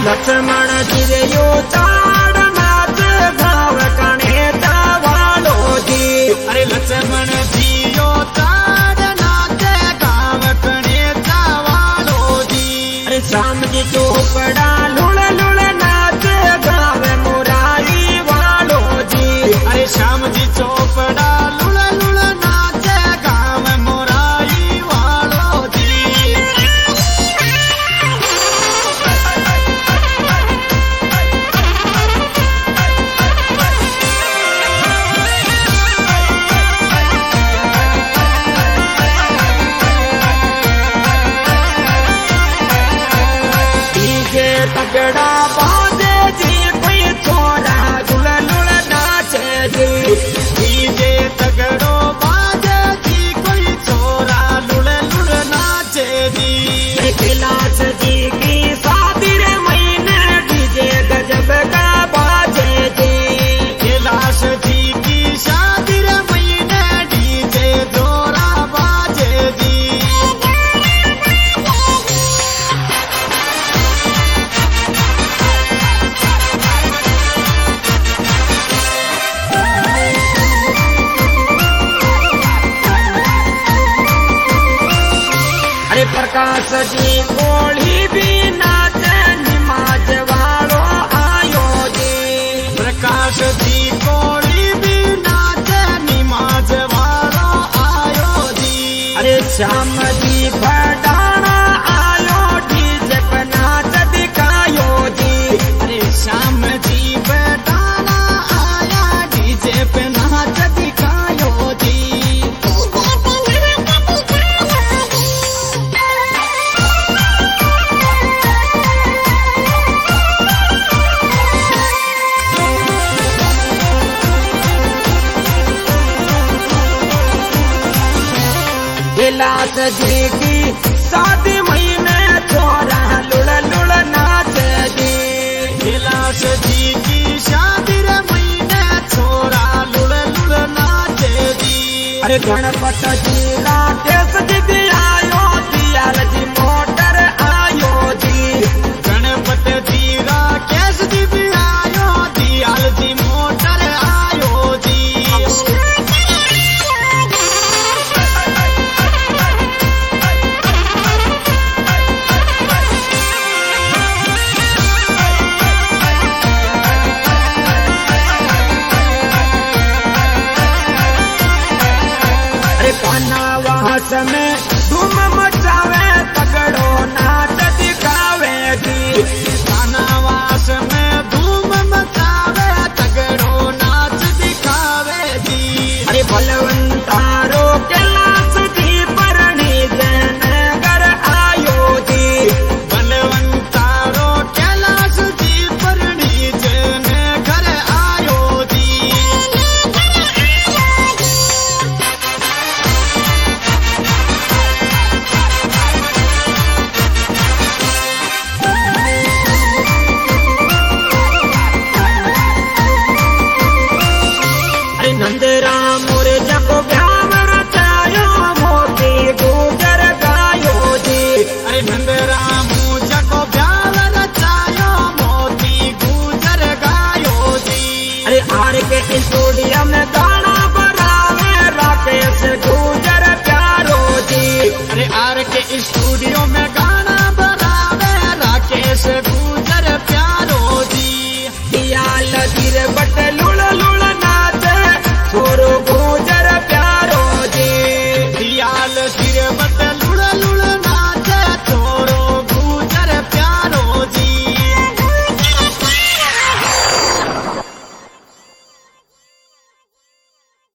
लक्ष्मण जी यो चाड़ नाच गाव कणेता वालो जी। अरे लक्ष्मण जी यो चाड़ नाच गाव कणेता वालो जी। अरे श्याम जी चोपड़ा लुड़ लुड़ नाच गाव मुरारी वालो जी। अरे श्याम जी चोपड़ा लुड़ लुड़ नाच गाव मुरारी वालो जी। तगड़ा बाजे जी कोई छोरा लुड़ लुड़ नाचे जी। डीजे तगड़ो बाजे जी कोई छोरा लुड़ लुड़ नाचे जी। कैलाश जी की शादी रे महीने डीजे गजब का बाजे जी। कैलाश जी की शादी रे महीने डीजे जोरा बाजे जी। अरे प्रकाश जी कोली भी नाचे निमाज वालो आयो जी। प्रकाश जी कोली भी नाचे निमाज वालो आयो जी। अरे श्याम जी भडाना आयो डीजे पे नाच दिखायो जी। अरे श्याम जी बेटाना आया डीजे पे नाच दिखायो जी। कैलाश जी की शादी महीने छोरा लुड़ लुड़ नाचे जी। कैलाश जी की शादी रे महीने छोरा लुड़ लुड़ नाचे जी। अरे गणपत जी राकेश जी भी आयो दियाल जी मोटर आयो जी। गणपत जी राकेश जी भी आयो दियाल जी मोटर आयो जी। कानावास में धूम मचावे तगड़ो नाच दिखावे जी। कानावास में धूम मचावे तगड़ो नाच दिखावे जी। अरे बलवंतारो कैलाश जी परणी जयनगर आयो जी। बलवंतारो कैलाश जी परणी जयनगर आयो जी। नंद राम